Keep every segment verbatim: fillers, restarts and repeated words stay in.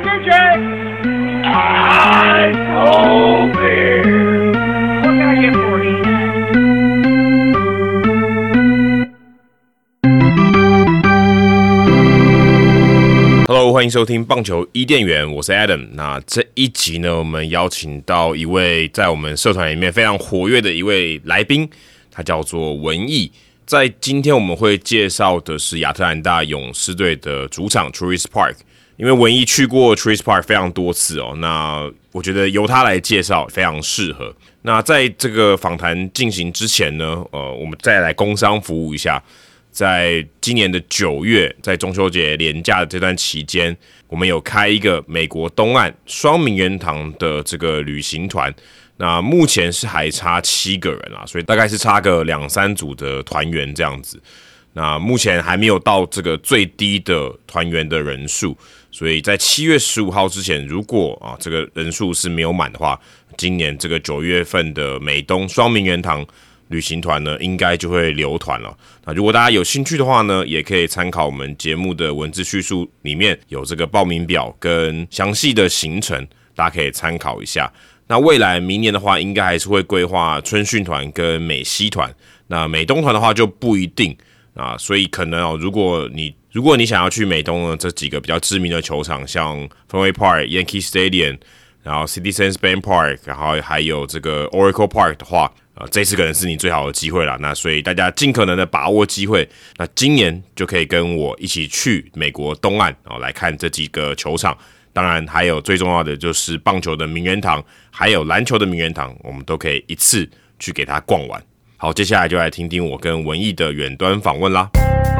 D J，I told you。What can I get for you? Hello， 欢迎收听棒球伊甸园，我是 Adam。那这一集呢，我们邀请到一位在我们社团里面非常活跃的一位来宾，他叫做文毅。在今天我们会介绍的是亚特兰大勇士队的主场 Truist Park， 因为文毅去过 Truist Park 非常多次哦，那我觉得由他来介绍非常适合。那在这个访谈进行之前呢，呃，我们再来工商服务一下。在今年的九月，在中秋节连假的这段期间，我们有开一个美国东岸双名人堂的这个旅行团。那目前是还差七个人啦，所以大概是差个两三组的团员这样子。那目前还没有到这个最低的团员的人数，所以在七月十五号之前，如果啊这个人数是没有满的话，今年这个九月份的美东双名人堂旅行团呢，应该就会留团了。那如果大家有兴趣的话呢，也可以参考我们节目的文字叙述，里面有这个报名表跟详细的行程，大家可以参考一下。那未来明年的话，应该还是会规划春训团跟美西团。那美东团的话就不一定啊，所以可能哦，如果你如果你想要去美东呢，这几个比较知名的球场，像 Fenway Park、Yankee Stadium， 然后 Citizens Bank Park， 然后还有这个 Oracle Park 的话。呃，这次可能是你最好的机会啦，那所以大家尽可能的把握机会，那今年就可以跟我一起去美国东岸哦，来看这几个球场。当然，还有最重要的就是棒球的名人堂，还有篮球的名人堂，我们都可以一次去给它逛完。好，接下来就来听听我跟文毅的远端访问啦。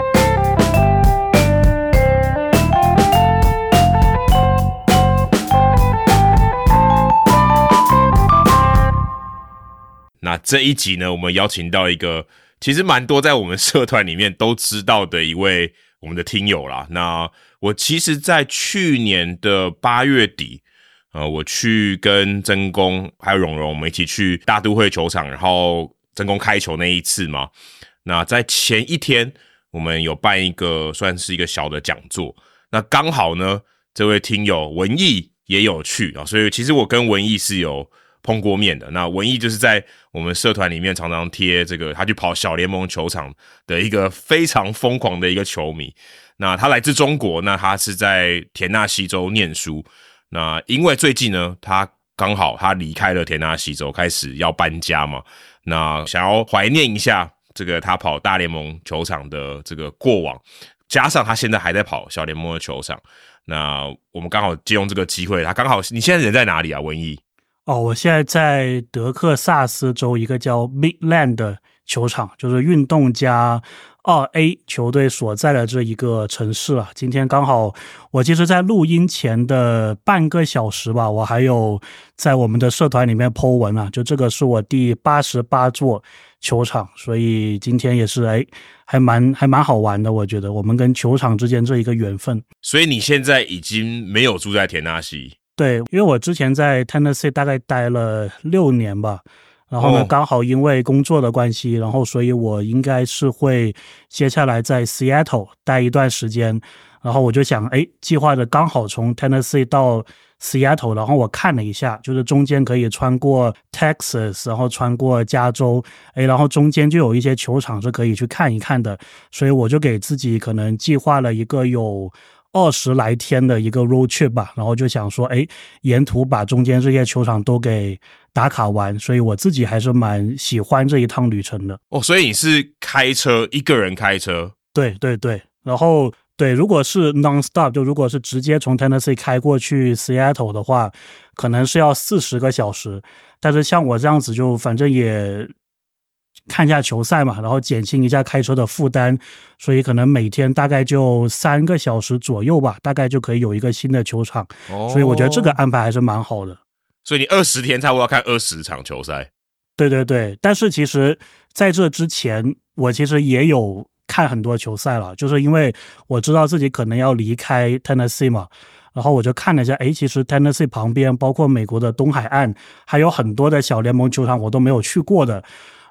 那这一集呢，我们邀请到一个其实蛮多在我们社团里面都知道的一位我们的听友啦。那我其实在去年的八月底，呃，我去跟曾公还有蓉蓉我们一起去大都会球场，然后曾公开球那一次嘛。那在前一天，我们有办一个算是一个小的讲座。那刚好呢，这位听友文毅也有去啊，所以其实我跟文毅是有碰过面的。那文毅就是在我们社团里面常常贴这个他去跑小联盟球场的一个非常疯狂的一个球迷。那他来自中国，那他是在田纳西州念书。那因为最近呢，他刚好他离开了田纳西州，开始要搬家嘛。那想要怀念一下这个他跑大联盟球场的这个过往，加上他现在还在跑小联盟的球场。那我们刚好借用这个机会，他刚好你现在人在哪里啊，文毅？ 哦，我现在在德克萨斯州一个叫 Midland 的球场，就是运动家二 A 球队所在的这一个城市啊。今天刚好，我其实在录音前的半个小时吧，我还有在我们的社团里面 po 文啊，就这个是我第八十八座球场，所以今天也是哎，还蛮还蛮好玩的，我觉得我们跟球场之间这一个缘分。 所以你现在已经没有住在田纳西？ 对，因为我之前在 Tennessee 大概待了六年吧，然后呢，哦、刚好因为工作的关系，然后所以我应该是会接下来在 Seattle 待一段时间，然后我就想，哎，计划的刚好从 Tennessee 到 Seattle， 然后我看了一下，就是中间可以穿过 Texas， 然后穿过加州，哎，然后中间就有一些球场是可以去看一看的，所以我就给自己可能计划了一个有二十来天的一个 road trip 吧，然后就想说，哎，沿途把中间这些球场都给打卡完，所以我自己还是蛮喜欢这一趟旅程的。 哦，所以你是开车，一个人开车？ 对对对，然后对，如果是 non-stop， 就如果是直接从 Tennessee 开过去 Seattle 的话，可能是要四十个小时，但是像我这样子就反正也看一下球赛嘛，然后减轻一下开车的负担，所以可能每天大概就三个小时左右吧，大概就可以有一个新的球场。哦、所以我觉得这个安排还是蛮好的。 所以你二十天差不多要看二十场球赛？ 对对对，但是其实在这之前，我其实也有看很多球赛了，就是因为我知道自己可能要离开 Tennessee 嘛，然后我就看了一下，诶，其实 Tennessee 旁边包括美国的东海岸还有很多的小联盟球场我都没有去过的，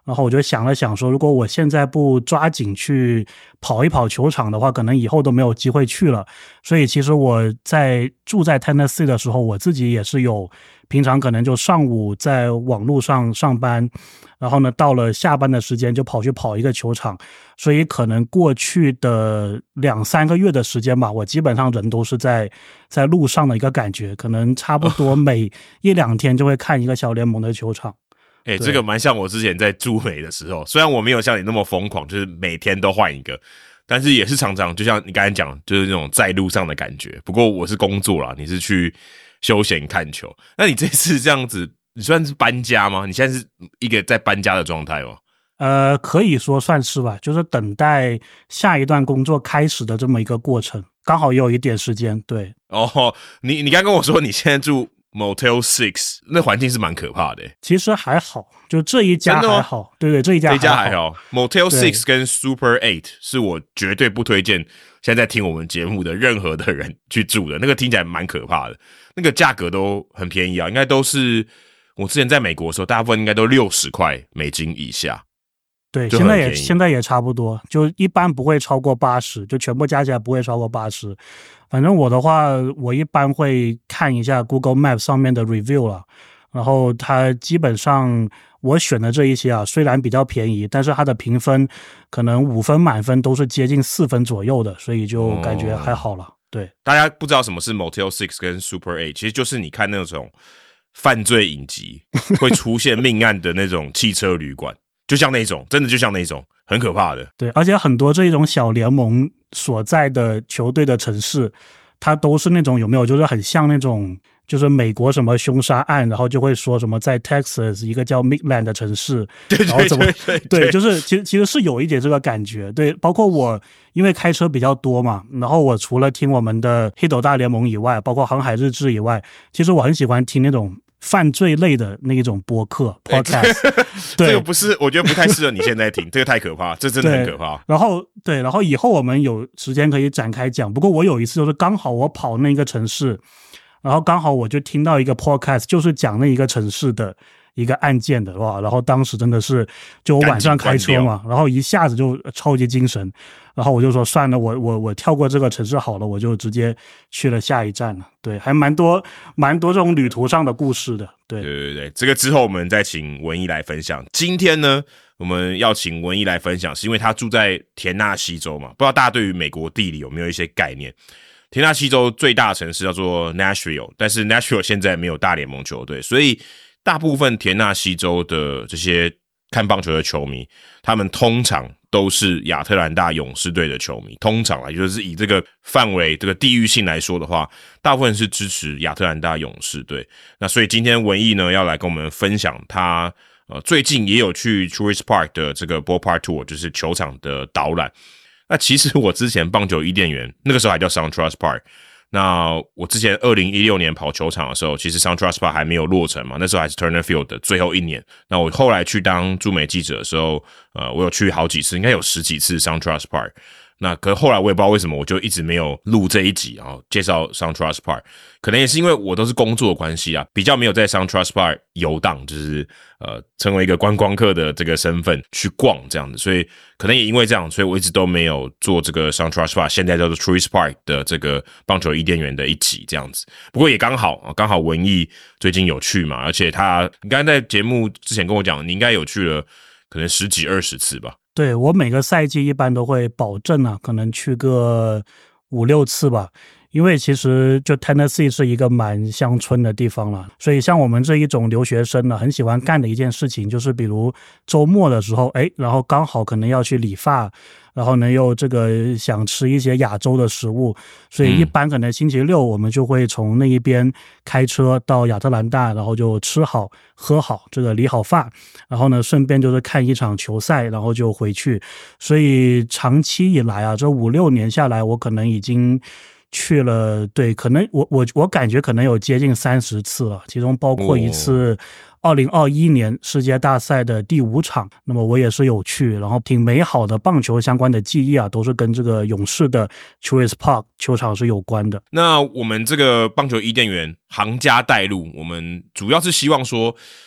然后我就想了想说，如果我现在不抓紧去跑一跑球场的话，可能以后都没有机会去了。所以其实我在住在 Tennessee 的时候，我自己也是有平常可能就上午在网络上上班，然后呢到了下班的时间就跑去跑一个球场。所以可能过去的两三个月的时间吧，我基本上人都是在在路上的一个感觉，可能差不多每一两天就会看一个小联盟的球场。 哎、欸，这个蛮像我之前在驻美的时候，虽然我没有像你那么疯狂，就是每天都换一个，但是也是常常就像你刚才讲，就是那种在路上的感觉。不过我是工作啦，你是去休闲看球。那你这次这样子，你算是搬家吗？你现在是一个在搬家的状态吗？ 呃，可以说算是吧，就是等待下一段工作开始的这么一个过程，刚好也有一点时间。对， 哦，你你刚跟我说你现在住Motel Six， 那环境是蛮可怕的。 其实还好，就这一家还好，对对，这一家还好。 这一家还好。Motel Six 跟 Super Eight 是我绝对不推荐现在在听我们节目的任何的人去住的，那个听起来蛮可怕的。那个价格都很便宜啊，应该都是我之前在美国的时候，大部分应该都六十块美金以下。 对，现在也现在也差不多，就一般不会超过八十，就全部加起来不会超过八十。反正我的话，我一般会看一下 Google Map 上面的 review 了，然后它基本上我选的这一些啊，虽然比较便宜，但是它的评分可能五分满分都是接近四分左右的，所以就感觉还好了。哦、对， 大家不知道什么是 Motel Six 跟 Super Eight， 其实就是你看那种犯罪影集会出现命案的那种汽车旅馆。就像那种，真的就像那种很可怕的。 对，而且很多这种小联盟所在的球队的城市，它都是那种有没有，就是很像那种，就是美国什么凶杀案，然后就会说什么在 Texas 一个叫 Midland 的城市， 对对对对对，然后怎么对, 对, 对，就是其实其实是有一点这个感觉。对，包括我因为开车比较多嘛，然后我除了听我们的黑斗大联盟以外，包括航海日志以外，其实我很喜欢听那种犯罪类的那一种播客 podcast， 对，这个不是，我觉得不太适合你现在听，这个太可怕，这真的很可怕。 然后对，然后以后我们有时间可以展开讲。不过我有一次就是刚好我跑那个城市，然后刚好我就听到一个 podcast， 就是讲那一个城市的一个案件的，哇！然后当时真的是就我晚上开车嘛，然后一下子就超级精神，然后我就说算了，我我我跳过这个城市好了，我就直接去了下一站了。对，还蛮多蛮多这种旅途上的故事的。对对对对，这个之后我们再请文一来分享。今天呢，我们要请文一来分享，是因为他住在田纳西州嘛，不知道大家对于美国地理有没有一些概念？田纳西州最大的城市叫做 Nashville， 但是 Nashville 现在没有大联盟球队，所以大部分田纳西州的这些看棒球的球迷，他们通常都是亚特兰大勇士队的球迷。通常啊，也就是以这个范围、这个地域性来说的话，大部分是支持亚特兰大勇士队。那所以今天文艺呢要来跟我们分享他呃最近也有去 Truist Park 的这个 Ballpark Tour， 就是球场的导览。那其实我之前棒球伊甸园那个时候还叫 SunTrust Park。那我之前二零一六年跑球场的时候，其实 SunTrust Park 还没有落成嘛，那时候还是 Turner Field 的最后一年。那我后来去当驻美记者的时候，呃，我有去好几次，应该有十几次 SunTrust Park。那可是后来我也不知道为什么，我就一直没有录这一集，然后介绍 SunTrust Park。可能也是因为我都是工作的关系啊，比较没有在 SunTrust Park 游荡，就是呃成为一个观光客的这个身份去逛这样子，所以可能也因为这样，所以我一直都没有做这个 SunTrust Park， 现在叫做 Truist Park 的这个棒球伊甸园的一集这样子。不过也刚好，刚好文艺最近有去嘛，而且他你刚才在节目之前跟我讲，你应该有去了可能十几二十次吧。 对，我每个赛季一般都会保证啊，可能去个五六次吧。因为其实就 Tennessee 是一个蛮乡村的地方了，所以像我们这一种留学生呢，很喜欢干的一件事情就是比如周末的时候，诶，然后刚好可能要去理发，然后呢又这个想吃一些亚洲的食物，所以一般可能星期六我们就会从那一边开车到亚特兰大，然后就吃好喝好，这个理好发，然后呢顺便就是看一场球赛，然后就回去。所以长期以来啊，这五六年下来，我可能已经去了，对，可能我我我感觉可能有接近三十次了，其中包括一次二零二一年世界大赛的第五场，那么我也是有去，然后挺美好的棒球相关的记忆啊，都是跟这个勇士的 Truist Park 球场是有关的。 那我们这个棒球伊甸园行家带路，我们主要是希望说，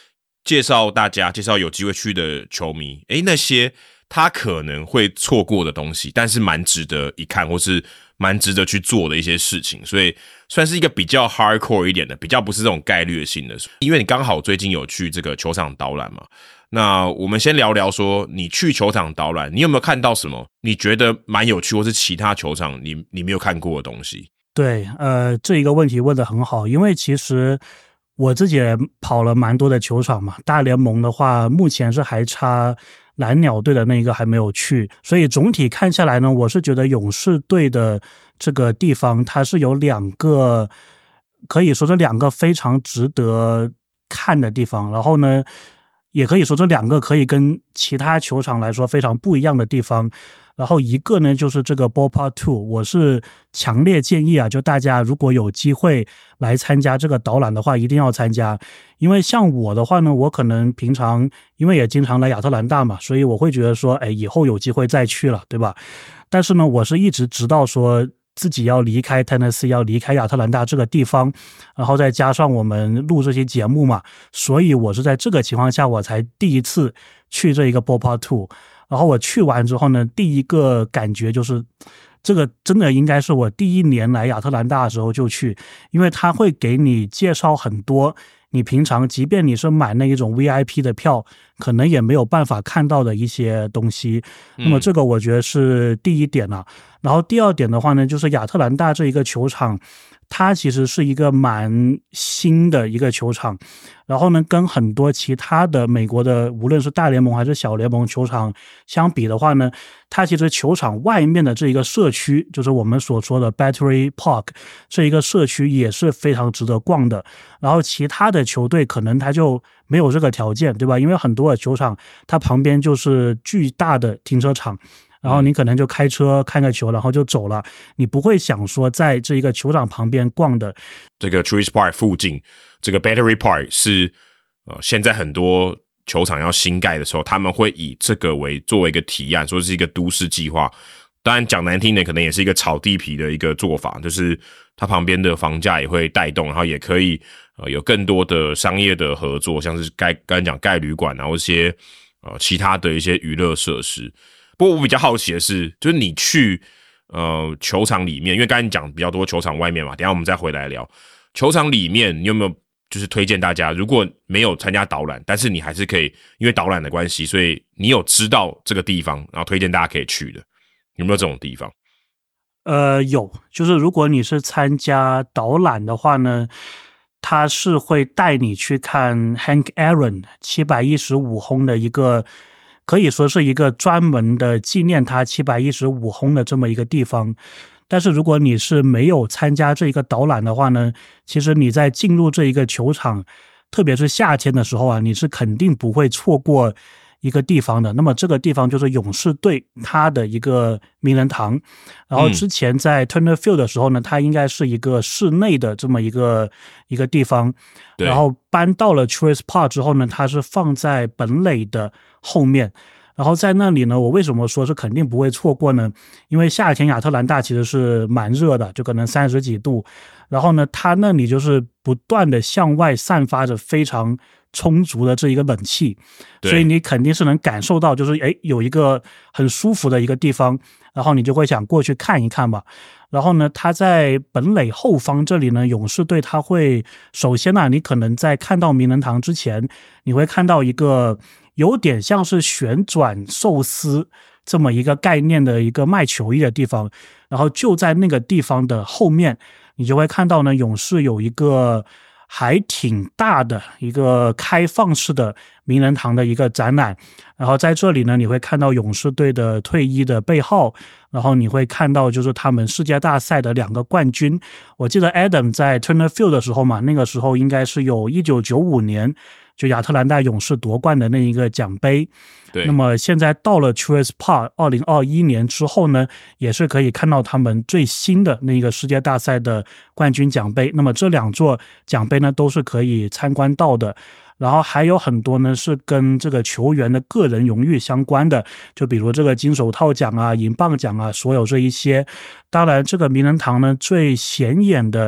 介绍大家，介绍有机会去的球迷，诶，那些他可能会错过的东西，但是蛮值得一看，或是蛮值得去做的一些事情，所以算是一个比较 hardcore 一点的，比较不是这种概率性的。因为你刚好最近有去这个球场导览嘛，那我们先聊聊说你去球场导览，你有没有看到什么你觉得蛮有趣，或是其他球场你你没有看过的东西？ 对，呃，这一个问题问得很好，因为其实我自己也跑了蛮多的球场嘛，大联盟的话，目前是还差蓝鸟队的那个还没有去，所以总体看下来呢，我是觉得勇士队的这个地方，它是有两个，可以说是两个非常值得看的地方，然后呢，也可以说这两个可以跟其他球场来说非常不一样的地方。然后一个呢就是这个 Ballpark 二，我是强烈建议啊，就大家如果有机会来参加这个导览的话，一定要参加。因为像我的话呢，我可能平常因为也经常来亚特兰大嘛，所以我会觉得说，哎，以后有机会再去了，对吧？但是呢，我是一直直到说自己要离开 Tennessee， 要离开亚特兰大这个地方，然后再加上我们录这些节目嘛，所以我是在这个情况下我才第一次去这一个 Ballpark 二。然后我去完之后呢，第一个感觉就是这个真的应该是我第一年来亚特兰大的时候就去，因为他会给你介绍很多你平常即便你是买那一种 V I P 的票可能也没有办法看到的一些东西。那么这个我觉得是第一点啊。然后第二点的话呢，就是亚特兰大这一个球场它其实是一个蛮新的一个球场，然后呢跟很多其他的美国的无论是大联盟还是小联盟球场相比的话呢，它其实球场外面的这一个社区，就是我们所说的 Battery Park 这一个社区也是非常值得逛的。然后其他的球队可能它就没有这个条件，对吧？因为很多的球场它旁边就是巨大的停车场，然后你可能就开车看个球然后就走了，你不会想说在这一个球场旁边逛的。 这个 Truist Park 附近这个 Battery Park 是呃现在很多球场要新盖的时候，他们会以这个为作为一个提案，说是一个都市计划。当然讲难听的可能也是一个炒地皮的一个做法，就是它旁边的房价也会带动，然后也可以呃有更多的商业的合作，像是盖刚才讲盖旅馆啊，或一些呃其他的一些娱乐设施。不过我比较好奇的是，就是你去呃球场里面，因为刚才你讲比较多球场外面嘛，等一下我们再回来聊球场里面，你有没有就是推荐大家，如果没有参加导览，但是你还是可以因为导览的关系，所以你有知道这个地方，然后推荐大家可以去的，有没有这种地方？ 呃，有，就是如果你是参加导览的话呢，他是会带你去看 Hank Aaron 七百一十五轰的一个，可以说是一个专门的纪念他七百一十五轰的这么一个地方。但是如果你是没有参加这一个导览的话呢，其实你在进入这一个球场，特别是夏天的时候啊，你是肯定不会错过一个地方的。那么这个地方就是勇士队它的一个名人堂，然后之前在 Turner Field 的时候呢，它应该是一个室内的这么一个一个地方，然后搬到了 Truist Park 之后呢，它是放在本垒的后面。然后在那里呢，我为什么说是肯定不会错过呢？因为夏天亚特兰大其实是蛮热的，就可能三十几度，然后呢它那里就是不断的向外散发着非常充足的这一个冷气，所以你肯定是能感受到就是诶有一个很舒服的一个地方，然后你就会想过去看一看吧。然后呢它在本垒后方这里呢，勇士队它会首先呢、啊、你可能在看到名人堂之前，你会看到一个有点像是旋转寿司这么一个概念的一个卖球衣的地方，然后就在那个地方的后面，你就会看到呢，勇士有一个还挺大的一个开放式的名人堂的一个展览，然后在这里呢，你会看到勇士队的退役的背号，然后你会看到就是他们世界大赛的两个冠军。我记得 Adam 在 Turner Field 的时候嘛，那个时候应该是有一九九五年就亚特兰大勇士夺冠的那一个奖杯。 对， 那么现在到了 Truist Park 二零二一年之后呢，也是可以看到他们最新的那个世界大赛的冠军奖杯。那么这两座奖杯呢都是可以参观到的。然后还有很多呢是跟这个球员的个人荣誉相关的，就比如这个金手套奖啊、银棒奖啊，所有这一些。当然这个名人堂呢最显眼的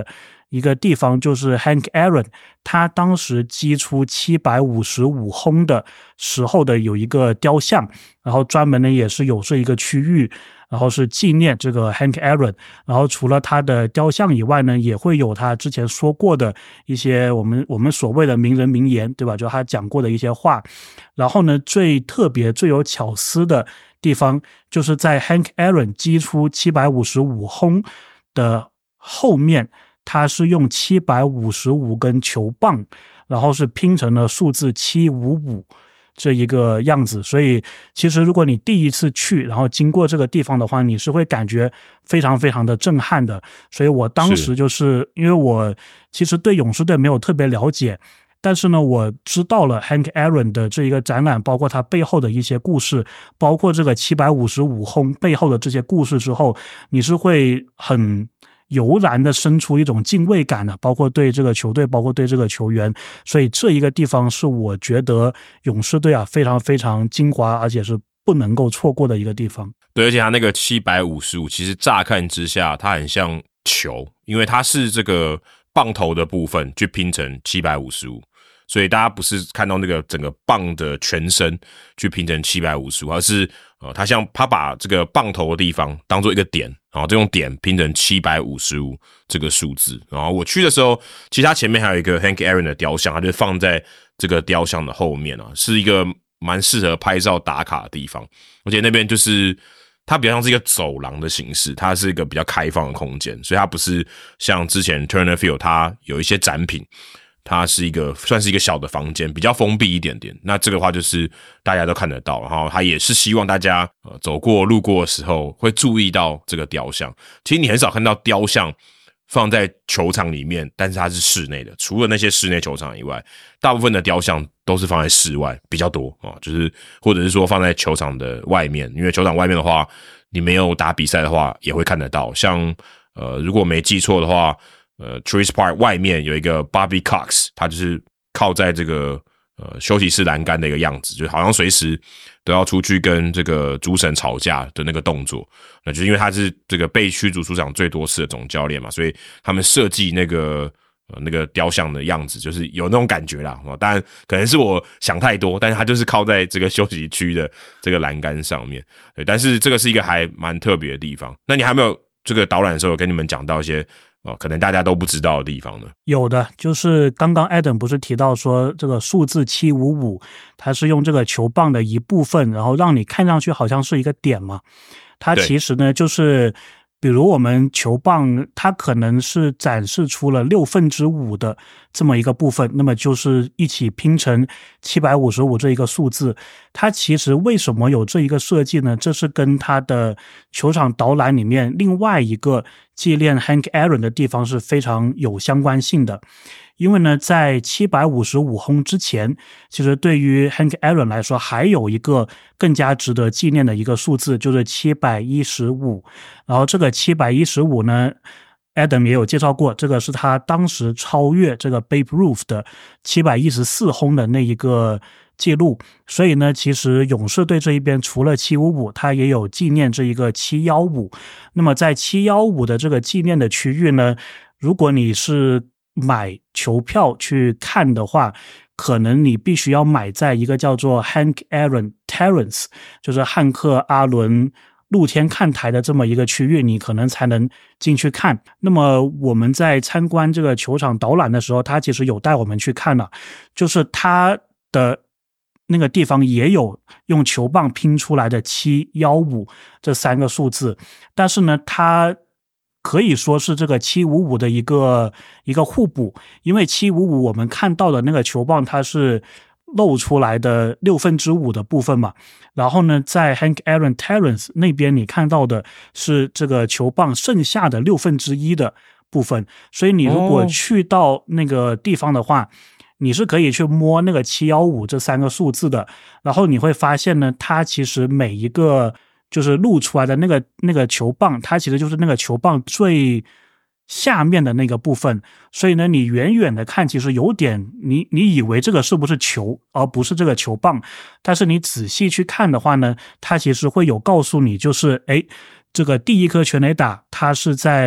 一个地方，就是 Hank Aaron 他当时击出七百五十五轰的时候的有一个雕像，然后专门呢也是有这一个区域，然后是纪念这个 Hank Aaron。然后除了他的雕像以外呢，也会有他之前说过的一些我们我们所谓的名人名言，对吧？就他讲过的一些话。然后呢，最特别最有巧思的地方，就是在 Hank Aaron 击出七百五十五轰的后面，他是用七百五十五根球棒，然后是拼成了数字七百五十五这一个样子。所以其实如果你第一次去，然后经过这个地方的话，你是会感觉非常非常的震撼的。所以我当时就是因为我其实对勇士队没有特别了解，但是呢，我知道了 Hank Aaron 的这一个展览，包括他背后的一些故事，包括这个七百五十五轰背后的这些故事之后，你是会很油然的生出一种敬畏感的，包括对这个球队，包括对这个球员。所以这一个地方是我觉得勇士队啊非常非常精华，而且是不能够错过的一个地方。 对，而且他那个七百五十五其实乍看之下它很像球，因为它是这个棒头的部分去拼成七百五十五，所以大家不是看到那个整个棒的全身去拼成七百五十五，而是呃，他像他把这个棒头的地方当做一个点，然后这种点拼成七百五十五这个数字。然后我去的时候，其实他前面还有一个 Hank Aaron 的雕像，他就放在这个雕像的后面啊，是一个蛮适合拍照打卡的地方。而且那边就是它比较像是一个走廊的形式，它是一个比较开放的空间，所以它不是像之前 Turner Field 它有一些展品，它是一个算是一个小的房间，比较封闭一点点。那这个的话就是大家都看得到，然后它也是希望大家呃走过路过的时候会注意到这个雕像。其实你很少看到雕像放在球场里面，但是它是室内的，除了那些室内球场以外，大部分的雕像都是放在室外比较多啊，就是或者是说放在球场的外面，因为球场外面的话，你没有打比赛的话也会看得到。像呃，如果没记错的话，呃 Truist Park 外面有一个 Bobby Cox， 他就是靠在这个呃休息室栏杆的一个样子，就好像随时都要出去跟这个主审吵架的那个动作。那就是因为他是这个被驱逐出场最多次的总教练嘛，所以他们设计那个呃那个雕像的样子，就是有那种感觉啦。当然可能是我想太多，但是他就是靠在这个休息区的这个栏杆上面。对，但是这个是一个还蛮特别的地方。那你还没有这个导览的时候有跟你们讲到一些哦，可能大家都不知道的地方呢？ 有的，就是刚刚 Adam 不是提到说这个数字七百五十五，它是用这个球棒的一部分，然后让你看上去好像是一个点嘛。它其实呢，就是比如我们球棒，它可能是展示出了六分之五的这么一个部分，那么就是一起拼成七百五十五这一个数字。它其实为什么有这一个设计呢？这是跟它的球场导览里面另外一个纪念 Hank Aaron 的地方是非常有相关性的。因为呢，在七百五十五轰之前，其实对于 Hank Aaron 来说，还有一个更加值得纪念的一个数字，就是七百一十五。然后这个七百一十五呢 ，Adam 也有介绍过，这个是他当时超越这个 Babe Ruth 的七百一十四轰的那一个记录。所以呢，其实勇士队这一边除了七百五十五，他也有纪念这一个七百一十五。那么在七百一十五的这个纪念的区域呢，如果你是买球票去看的话，可能你必须要买在一个叫做 Hank Aaron Terrace， 就是汉克阿伦露天看台的这么一个区域，你可能才能进去看。那么我们在参观这个球场导览的时候，他其实有带我们去看了，就是他的那个地方也有用球棒拼出来的七百一十五这三个数字，但是呢，他可以说是这个七百五十五的一个一个互补，因为七百五十五我们看到的那个球棒它是露出来的六分之五的部分嘛，然后呢，在 Hank Aaron Terrace 那边你看到的是这个球棒剩下的六分之一的部分，所以你如果去到那个地方的话，哦，你是可以去摸那个七百一十五这三个数字的，然后你会发现呢，它其实每一个就是露出来的那个那个球棒，它其实就是那个球棒最下面的那个部分，所以呢，你远远的看，其实有点你你以为这个是不是球，而不是这个球棒，但是你仔细去看的话呢，它其实会有告诉你，就是诶，这个第一颗全垒打，它是在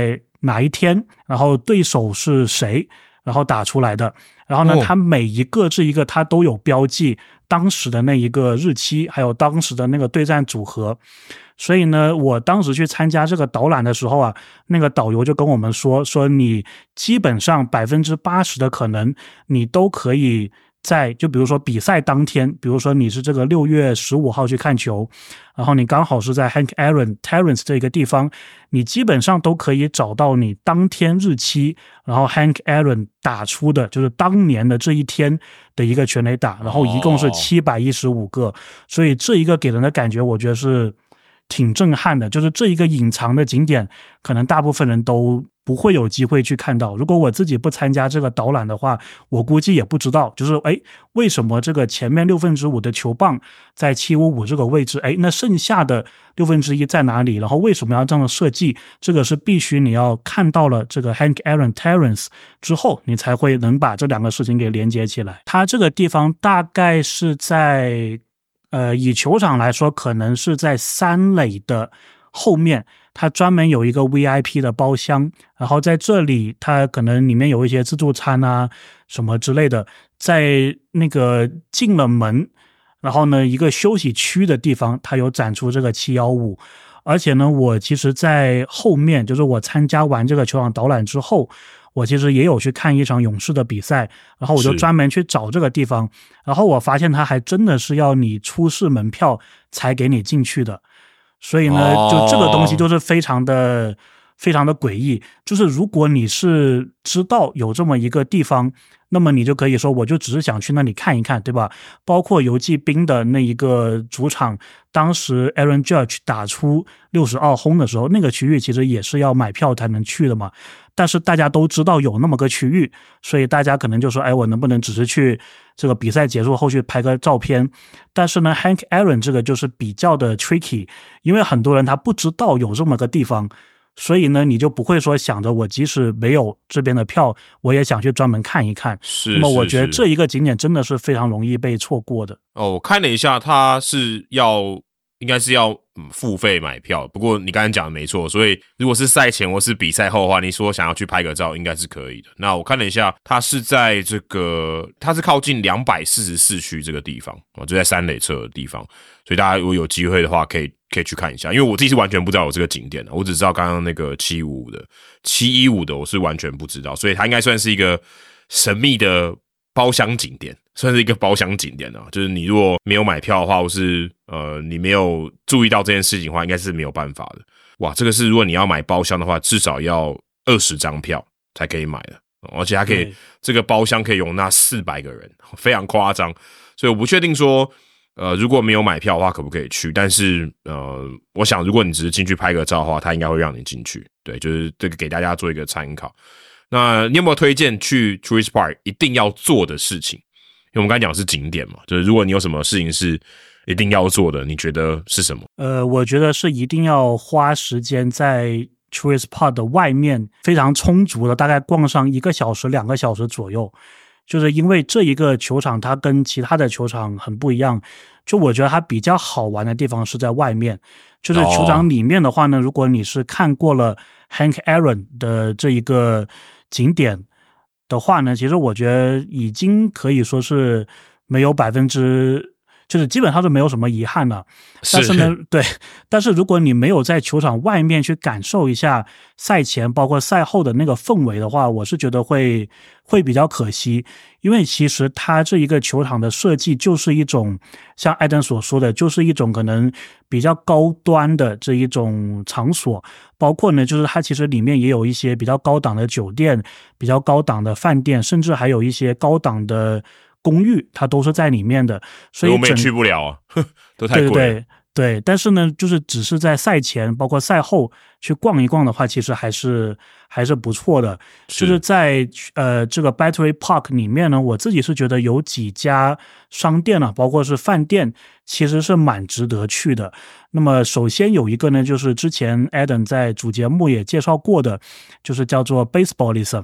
哪一天，然后对手是谁，然后打出来的。然后呢， 哦、 它每一个这一个它都有标记当时的那一个日期，还有当时的那个对战组合。所以呢，我当时去参加这个导览的时候啊，那个导游就跟我们说，说你基本上百分之八十的可能你都可以在，就比如说比赛当天，比如说你是这个六月十五号去看球，然后你刚好是在 Hank Aaron Terrence 这个地方，你基本上都可以找到你当天日期，然后 Hank Aaron 打出的就是当年的这一天的一个全垒打，然后一共是七百一十五个、哦、所以这一个给人的感觉我觉得是挺震撼的，就是这一个隐藏的景点可能大部分人都不会有机会去看到。如果我自己不参加这个导览的话，我估计也不知道，就是哎，为什么这个前面六分之五的球棒在七五五这个位置，哎，那剩下的六分之一在哪里？然后为什么要这样的设计？这个是必须你要看到了这个 Hank Aaron Terrence 之后，你才会能把这两个事情给连接起来。它这个地方大概是在呃，以球场来说，可能是在三垒的后面，它专门有一个 V I P 的包厢，然后在这里它可能里面有一些自助餐啊什么之类的。在那个进了门，然后呢一个休息区的地方，它有展出这个七一五。而且呢，我其实在后面，就是我参加完这个球场导览之后，我其实也有去看一场勇士的比赛，然后我就专门去找这个地方，然后我发现它还真的是要你出示门票才给你进去的。所以呢，就这个东西就是非常的非常的诡异。就是如果你是知道有这么一个地方，那么你就可以说我就只是想去那里看一看，对吧？包括游骑兵的那一个主场，当时 Aaron Judge 打出六十二轰的时候，那个区域其实也是要买票才能去的嘛。但是大家都知道有那么个区域，所以大家可能就说，哎，我能不能只是去这个比赛结束后去拍个照片？但是呢 Hank Aaron 这个就是比较的 tricky， 因为很多人他不知道有这么个地方，所以呢你就不会说想着我即使没有这边的票，我也想去专门看一看。 是， 那么我觉得这一个景点真的是非常容易被错过的。 哦，我看了一下，它是要应该是要、嗯、付费买票，不过你刚才讲的没错，所以如果是赛前或是比赛后的话，你说想要去拍个照应该是可以的。那我看了一下，它是在这个它是靠近两百四十四区这个地方、哦、就在三垒侧的地方，所以大家如果有机会的话可以可以去看一下。因为我自己是完全不知道有这个景点的，我只知道刚刚那个七五五的七一五的我是完全不知道，所以它应该算是一个神秘的包厢景点，算是一个包厢景点啊。就是你如果没有买票的话，或是呃你没有注意到这件事情的话，应该是没有办法的。哇，这个是如果你要买包厢的话，至少要二十张票才可以买的，而且它可以这个包厢可以容纳四百个人，非常夸张。所以我不确定说呃如果没有买票的话可不可以去，但是呃我想如果你只是进去拍个照的话，它应该会让你进去。对，就是这个给大家做一个参考。那你有没有推荐去 Truist Park 一定要做的事情？因为我们刚才讲的是景点嘛，就是如果你有什么事情是一定要做的，你觉得是什么？ 呃，我觉得是一定要花时间在 Truist Park 的外面非常充足的，大概逛上一个小时、两个小时左右。就是因为这一个球场它跟其他的球场很不一样，就我觉得它比较好玩的地方是在外面。就是球场里面的话呢，如果你是看过了 Hank Aaron 的这一个景点的话呢，其实我觉得已经可以说是没有百分之，就是基本上是没有什么遗憾了。但是呢，对，但是如果你没有在球场外面去感受一下赛前包括赛后的那个氛围的话，我是觉得会会比较可惜。因为其实它这一个球场的设计就是一种像艾登所说的，就是一种可能比较高端的这一种场所，包括呢就是它其实里面也有一些比较高档的酒店、比较高档的饭店，甚至还有一些高档的公寓，它都是在里面的。所以我们也去不了啊，都太贵了。 对对对对，但是呢，就是只是在赛前包括赛后去逛一逛的话，其实还是还是不错的。是就是在呃这个 Battery Park 里面呢，我自己是觉得有几家商店啊，包括是饭店，其实是蛮值得去的。那么首先有一个呢，就是之前 Adam 在主节目也介绍过的，就是叫做 Baseballism。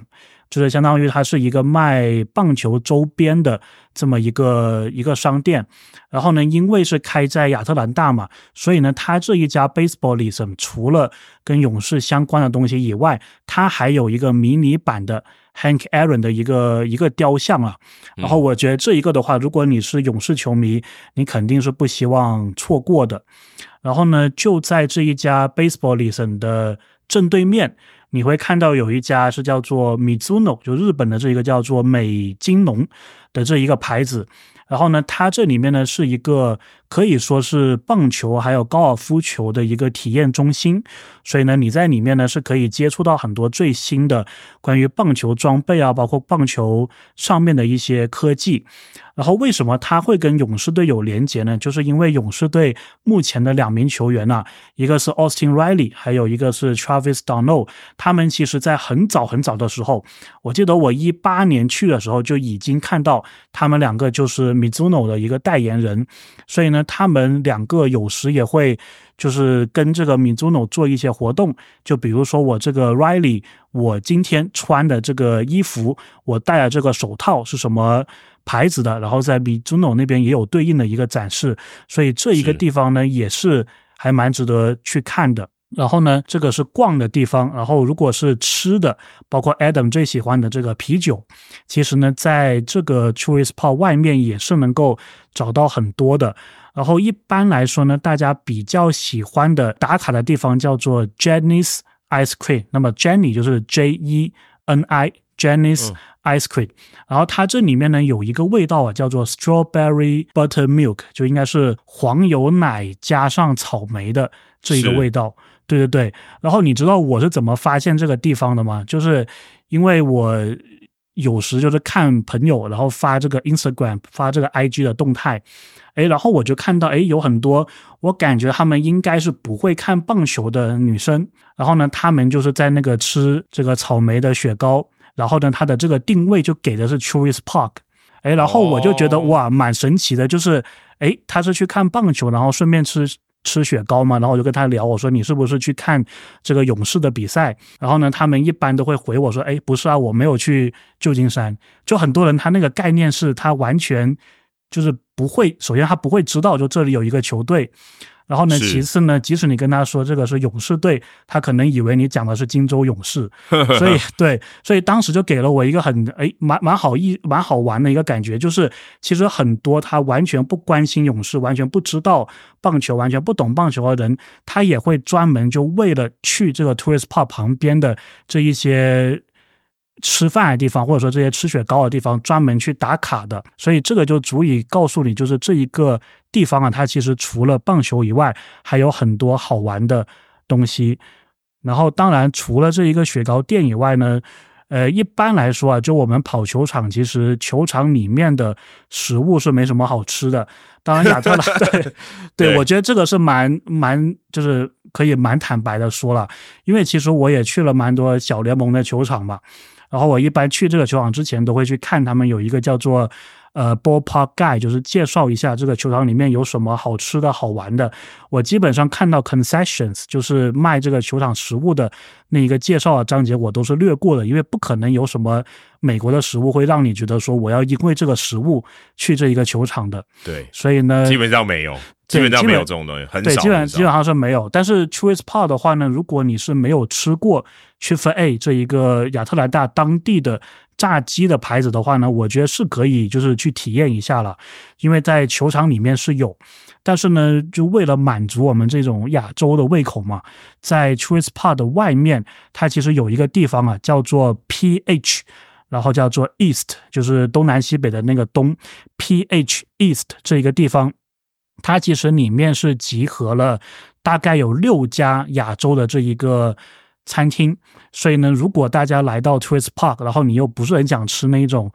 就是相当于它是一个卖棒球周边的这么一个一个商店。然后呢，因为是开在亚特兰大嘛，所以呢，它这一家 Baseballism 除了跟勇士相关的东西以外，它还有一个迷你版的 Hank Aaron 的一个一个雕像啊。然后我觉得这一个的话，如果你是勇士球迷，你肯定是不希望错过的。然后呢，就在这一家 Baseballism 的正对面，你会看到有一家是叫做 Mizuno， 就日本的这一个叫做美津浓的这一个牌子。然后呢，它这里面呢是一个可以说是棒球还有高尔夫球的一个体验中心，所以呢，你在里面呢是可以接触到很多最新的关于棒球装备啊，包括棒球上面的一些科技。然后为什么它会跟勇士队有连结呢？就是因为勇士队目前的两名球员啊，一个是 Austin Riley， 还有一个是 Travis d'Arnaud， 他们其实在很早很早的时候，我记得我一八年去的时候就已经看到他们两个就是 Mizuno 的一个代言人，所以呢，他们两个有时也会就是跟这个 Mizuno 做一些活动，就比如说我这个 Riley， 我今天穿的这个衣服，我戴的这个手套是什么牌子的，然后在 Mizuno 那边也有对应的一个展示，所以这一个地方呢也是还蛮值得去看的。然后呢，这个是逛的地方，然后如果是吃的，包括 Adam 最喜欢的这个啤酒，其实呢在这个 Truist Park 外面也是能够找到很多的。然后一般来说呢，大家比较喜欢的打卡的地方叫做 Jenny's Ice Cream， 那么 Jenny 就是 J E N I Jenny's Ice Cream， 然后它这里面呢有一个味道啊，叫做 Strawberry Buttermilk， 就应该是黄油奶加上草莓的这一个味道。对对对，然后你知道我是怎么发现这个地方的吗？就是因为我有时就是看朋友然后发这个 Instagram 发这个 I G 的动态，诶，然后我就看到诶有很多我感觉他们应该是不会看棒球的女生，然后呢他们就是在那个吃这个草莓的雪糕，然后呢它的这个定位就给的是 Truist Park， 诶，然后我就觉得、oh. 哇蛮神奇的，就是诶他是去看棒球然后顺便吃吃雪糕嘛，然后我就跟他聊，我说你是不是去看这个勇士的比赛？然后呢他们一般都会回我说诶不是啊，我没有去旧金山。就很多人他那个概念是他完全就是不会，首先他不会知道就这里有一个球队，然后呢其次呢即使你跟他说这个是勇士队，他可能以为你讲的是金州勇士。所以对，所以当时就给了我一个很诶蛮蛮好意蛮好玩的一个感觉，就是其实很多他完全不关心勇士，完全不知道棒球，完全不懂棒球的人，他也会专门就为了去这个 Truist Park 旁边的这一些吃饭的地方，或者说这些吃雪糕的地方专门去打卡的。所以这个就足以告诉你，就是这一个地方啊，它其实除了棒球以外还有很多好玩的东西。然后当然除了这一个雪糕店以外呢，呃，一般来说啊，就我们跑球场，其实球场里面的食物是没什么好吃的。当然亚特兰对对, 对，我觉得这个是蛮蛮就是可以蛮坦白的说了，因为其实我也去了蛮多小联盟的球场嘛。然后我一般去这个球场之前都会去看他们有一个叫做呃 Ballpark Guide， 就是介绍一下这个球场里面有什么好吃的好玩的。我基本上看到 concessions 就是卖这个球场食物的那一个介绍的章节我都是略过的，因为不可能有什么美国的食物会让你觉得说我要因为这个食物去这一个球场的。 对， 所以呢基本上没有基本上没有这种东西，很少。 对，基本基本上是没有。但是 Truist Park 的话呢，如果你是没有吃过 Chick-fil-A 这一个亚特兰大当地的炸鸡的牌子的话呢，我觉得是可以就是去体验一下了，因为在球场里面是有。但是呢，就为了满足我们这种亚洲的胃口嘛，在 Truist Park 的外面，它其实有一个地方啊，叫做 P H， 然后叫做 East， 就是东南西北的那个东 P H East 这一个地方。它其实里面是集合了大概有六家亚洲的这一个餐厅，所以呢，如果大家来到 Truist Park， 然后你又不是很想吃那种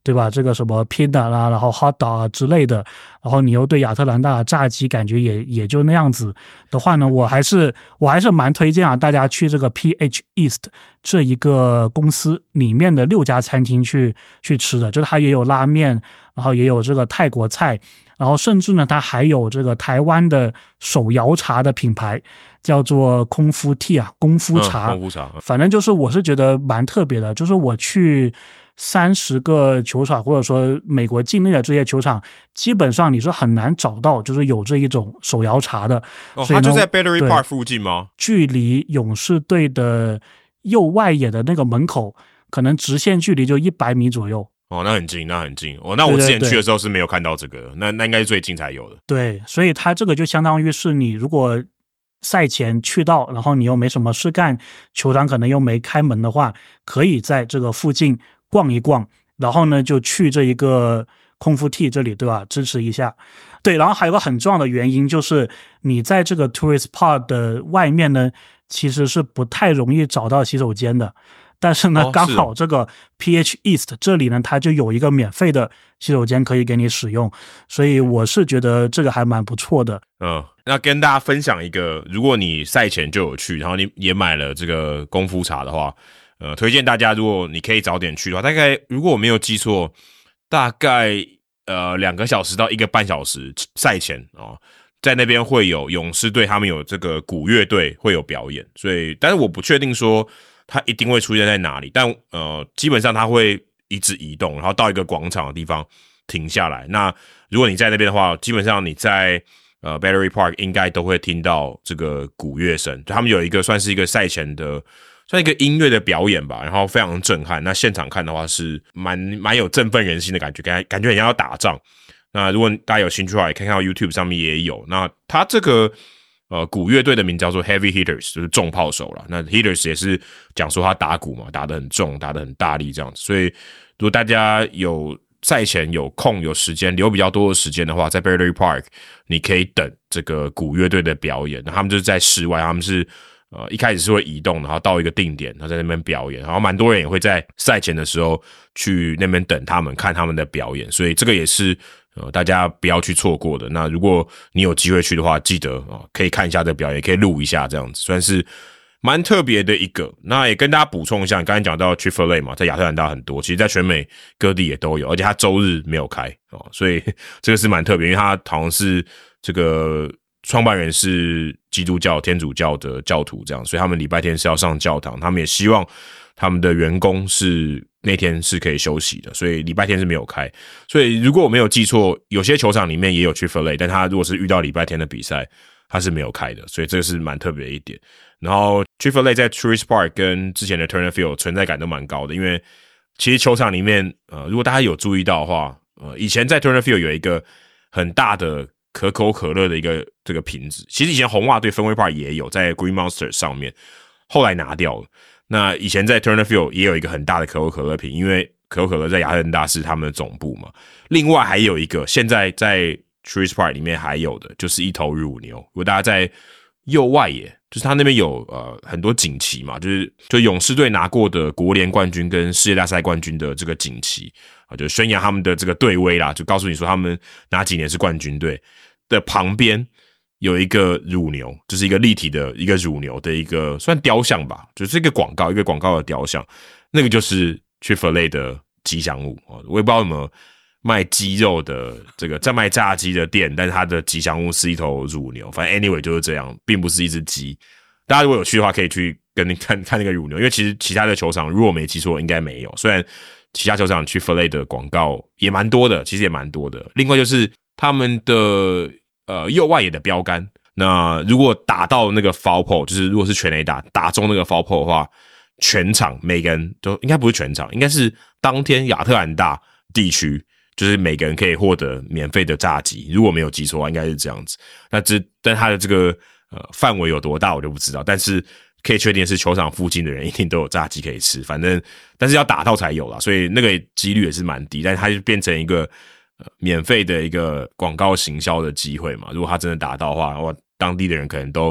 对吧？这个什么 peanut 啦，然后 hot dog 啊之类的，然后你又对亚特兰大的炸鸡感觉也也就那样子的话呢，我还是我还是蛮推荐啊大家去这个 P H East 这一个公司里面的六家餐厅去去吃的，就是它也有拉面，然后也有这个泰国菜，然后甚至呢它还有这个台湾的手摇茶的品牌叫做功夫 tea 啊，功夫茶， 嗯、功夫茶， 反正就是我是觉得蛮特别的，就是我去三十个球场或者说美国境内的这些球场，基本上你是很难找到就是有这一种手摇茶的。 哦，它就在 Battery Park 附近吗？ 距离勇士队的右外野的那个门口，可能直线距离就一百米左右。 哦，那很近，那很近。哦，那我之前去的时候是没有看到这个，对对对，那那应该是最近才有的。 对，所以它这个就相当于是你如果赛前去到，然后你又没什么事干，球场可能又没开门的话，可以在这个附近逛一逛，然后呢就去这一个空腹 T 这里，对吧？支持一下。对，然后还有个很重要的原因就是你在这个 Tourist Park 的外面呢，其实是不太容易找到洗手间的。但是呢， 哦， 刚好这个 P H East 这里呢，它就有一个免费的洗手间可以给你使用，所以我是觉得这个还蛮不错的。 嗯，那跟大家分享一个，如果你赛前就有去，然后你也买了这个功夫茶的话，呃，推荐大家，如果你可以早点去的话，大概如果我没有记错，大概呃两个小时到一个半小时赛前哦，在那边会有勇士队他们有这个鼓乐队会有表演，所以但是我不确定说它一定会出现在哪里，但呃基本上它会一直移动，然后到一个广场的地方停下来。那如果你在那边的话，基本上你在呃 Battery Park 应该都会听到这个鼓乐声，就他们有一个算是一个赛前的。算一个音乐的表演吧，然后非常震撼。那现场看的话是蛮蛮有振奋人心的感觉，感感觉很像要打仗。那如果大家有兴趣的话，也可以看到 YouTube 上面也有。那他这个呃鼓乐队的名字叫做 Heavy Hitters， 就是重炮手啦。那 Hitters 也是讲说他打鼓嘛，打得很重，打得很大力这样子。所以如果大家有赛前有空有时间留比较多的时间的话，在 Battery Park 你可以等这个鼓乐队的表演。那他们就是在室外，他们是。呃，一开始是会移动，然后到一个定点，然后在那边表演，然后蛮多人也会在赛前的时候去那边等他们看他们的表演，所以这个也是呃大家不要去错过的。那如果你有机会去的话，记得啊、呃、可以看一下这个表演，可以录一下这样子，算是蛮特别的一个。那也跟大家补充一下，你刚才讲到 Chick-fil-A 嘛，在亚特兰大很多，其实在全美各地也都有，而且它周日没有开哦，所以这个是蛮特别，因为它好像是这个。创办人是基督教天主教的教徒这样，所以他们礼拜天是要上教堂，他们也希望他们的员工是那天是可以休息的，所以礼拜天是没有开。所以如果我没有记错，有些球场里面也有 Chick-fil-A， 但他如果是遇到礼拜天的比赛，他是没有开的，所以这个是蛮特别的一点。然后 Chick-fil-A 在 Tourist Park 跟之前的 Turner Field 存在感都蛮高的，因为其实球场里面呃，如果大家有注意到的话，呃，以前在 Turner Field 有一个很大的可口可乐的一个这个瓶子，其实以前红袜队分威 Park 也有在 Green Monster 上面，后来拿掉了。那以前在 Turner Field 也有一个很大的可口可乐瓶，因为可口可乐在亚特兰大是他们的总部嘛。另外还有一个，现在在 Tourist Park 里面还有的就是一头乳牛。如果大家在右外野，就是他那边有呃很多锦旗嘛，就是就勇士队拿过的国联冠军跟世界大赛冠军的这个锦旗啊，就宣扬他们的这个队威啦，就告诉你说他们哪几年是冠军队。的旁边有一个乳牛，就是一个立体的一个乳牛的一个算雕像吧，就是一个广告，一个广告的雕像，那个就是 Chick-fil-A 的吉祥物。我也不知道有没有卖鸡肉的这个在卖炸鸡的店，但是它的吉祥物是一头乳牛，反正 anyway 就是这样，并不是一只鸡。大家如果有去的话，可以去跟看看那个乳牛，因为其实其他的球场如果没记错应该没有，虽然其他球场 Chick-fil-A 的广告也蛮多的，其实也蛮多的。另外就是他们的呃右外野的标杆，那如果打到那个 foul pole， 就是如果是全垒打打中那个 foul pole 的话，全场每个人都应该不是全场，应该是当天亚特兰大地区，就是每个人可以获得免费的炸鸡。如果没有记错的话，应该是这样子。那这但它的这个呃范围有多大我就不知道，但是可以确定是球场附近的人一定都有炸鸡可以吃，反正但是要打到才有啦，所以那个几率也是蛮低，但是它就变成一个呃免费的一个广告行销的机会嘛。如果他真的打到的话，哇，当地的人可能都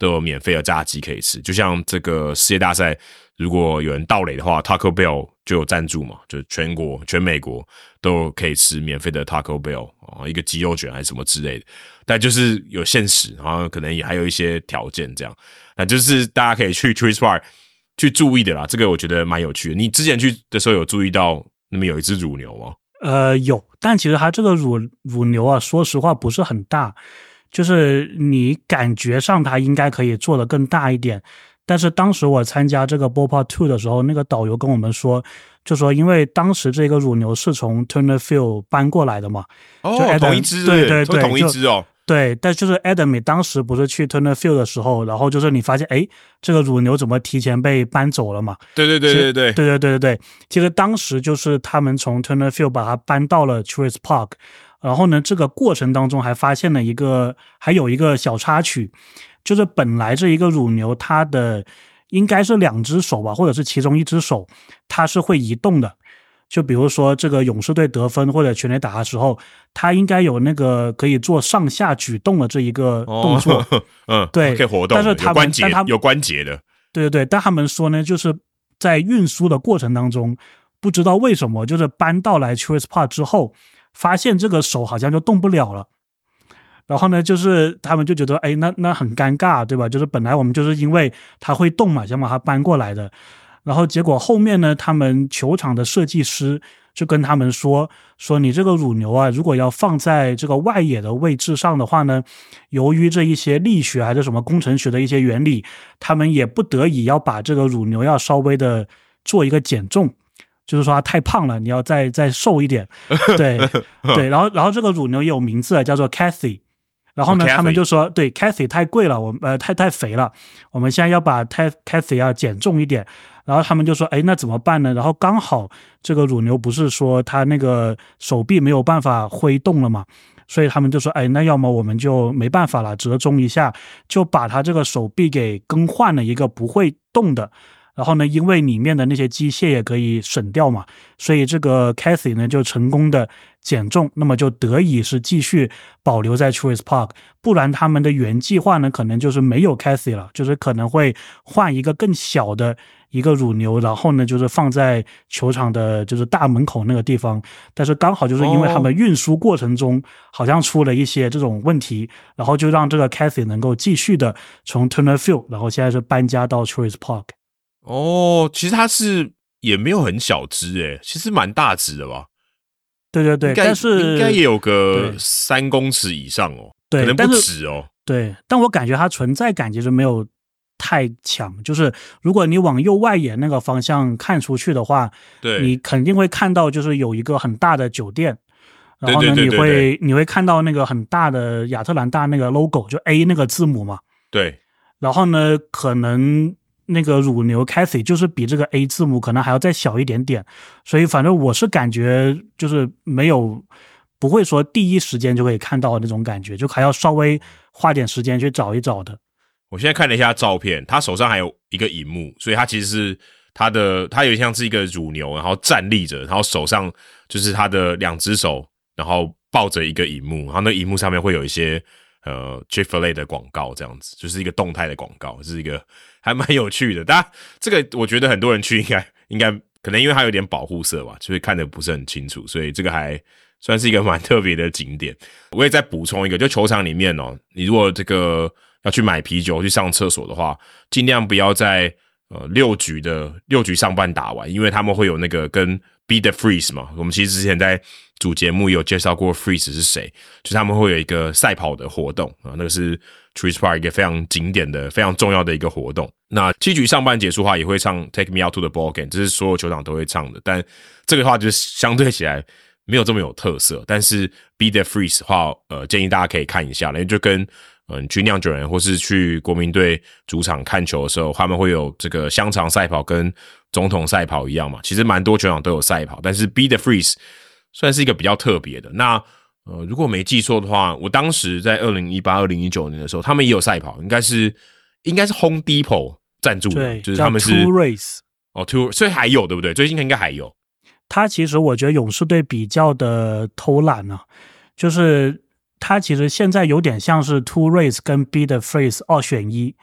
都有免费的炸鸡可以吃。就像这个世界大赛，如果有人盗垒的话 ，Taco Bell 就有赞助嘛，就全国全美国都可以吃免费的 Taco Bell 啊，一个鸡肉卷还是什么之类的。但就是有限时，然后可能也还有一些条件这样。那就是大家可以去 Truist Park 去注意的啦，这个我觉得蛮有趣的。你之前去的时候有注意到那边有一只乳牛吗？ 呃，有，但其实它这个乳乳牛啊，说实话不是很大，就是你感觉上它应该可以做得更大一点。但是当时我参加这个 Ballpark Two 的时候，那个导游跟我们说，就说因为当时这个乳牛是从 Turner Field 搬过来的嘛， 哦， 就 Adam, 同一只， 对对对， 同一只哦。 对，但就是 Adam 你当时不是去 Turner Field 的时候，然后就是你发现，哎，这个乳牛怎么提前被搬走了嘛？ 对对对对对对对对对对，其实当时就是他们从 Turner Field 把它搬到了 Truist Park， 然后呢，这个过程当中还发现了一个，还有一个小插曲，就是本来这一个乳牛它的应该是两只手吧，或者是其中一只手，它是会移动的。就比如说这个勇士队得分或者全垒打的时候，他应该有那个可以做上下举动的这一个动作， 哦、嗯，对，可以活动， 但是他们有关节， 但他有关节的， 对对对，但他们说呢，就是在运输的过程当中，不知道为什么，就是搬到来 Truist Park 之后，发现这个手好像就动不了了。然后呢，就是他们就觉得，哎，那那很尴尬，对吧？就是本来我们就是因为它会动嘛，想把它搬过来的。然后结果后面呢，他们球场的设计师就跟他们说，说你这个乳牛啊，如果要放在这个外野的位置上的话呢，由于这一些力学还是什么工程学的一些原理，他们也不得已要把这个乳牛要稍微的做一个减重。就是说它太胖了，你要再再瘦一点，对对，然后然后这个乳牛也有名字叫做 Kathy， 然后呢， Kathy 他们就说对 Kathy 太贵了，我呃太太肥了，我们现在要把 Kathy 要减重一点，然后他们就说，哎，那怎么办呢？然后刚好这个乳牛不是说它那个手臂没有办法挥动了嘛，所以他们就说，哎，那要么我们就没办法了，折中一下，就把它这个手臂给更换了一个不会动的。然后呢，因为里面的那些机械也可以省掉嘛，所以这个 Kathy 呢就成功的减重，那么就得以是继续保留在 Truist Park， 不然他们的原计划呢可能就是没有 Kathy 了，就是可能会换一个更小的一个乳牛，然后呢就是放在球场的就是大门口那个地方，但是刚好就是因为他们运输过程中好像出了一些这种问题，然后就让这个 Kathy 能够继续的从 Turner Field， 然后现在是搬家到 Truist Park。 哦，其实它是也没有很小只诶，其实蛮大只的吧？ 对对对，但是应该也有个三公尺以上哦， 对， 可能不止哦。 对，但我感觉它存在感其实没有太强，就是如果你往右外野那个方向看出去的话， 对， 你肯定会看到就是有一个很大的酒店，然后呢， 对对对对对， 你会你会看到那个很大的亚特兰大那个 logo， 就 A 那个字母嘛。 对， 然后呢，可能那个乳牛 Kathy 就是比这个 A 字母可能还要再小一点点，所以反正我是感觉就是没有不会说第一时间就可以看到那种感觉，就还要稍微花点时间去找一找的。 我现在看了一下照片，他手上还有一个萤幕，所以他其实是他的他有点像是一个乳牛，然后站立着，然后手上就是他的两只手，然后抱着一个萤幕，然后那萤幕上面会有一些呃 Chick-fil-A 的广告，这样子就是一个动态的广告，是一个还蛮有趣的。当然，这个我觉得很多人去应该应该可能因为它有点保护色吧，就是看得不是很清楚，所以这个还算是一个蛮特别的景点。我也再补充一个，就球场里面哦，你如果这个要去买啤酒、去上厕所的话，尽量不要在呃六局的六局上半打完，因为他们会有那个跟 Beat the Freeze 嘛。我们其实之前在主节目有介绍过 Freeze 是谁，就是他们会有一个赛跑的活动啊，那个是 Truist Park 一个非常经典的、非常重要的一个活动。那七局上半结束的话，也会唱 Take Me Out to the Ball Game， 这是所有球场都会唱的，但这个的话就是相对起来没有这么有特色。但是 Beat the Freeze 的话，呃，建议大家可以看一下，因为就跟嗯，去酿酒人或是去国民队主场看球的时候，他们会有这个香肠赛跑跟总统赛跑一样嘛。其实蛮多球场都有赛跑，但是 Beat the Freeze 算是一个比较特别的。那呃，如果没记错的话，我当时在二零一八、二零一九年的时候，他们也有赛跑，应该是应该是 Home Depot 赞助的， 对， 就是他们是 Two Race 哦 Two， 所以还有对不对？最近应该还有。 他其实我觉得勇士队比较的偷懒啊，就是他其实现在有点像是 Two Race 跟 Beat the Freeze 二选一，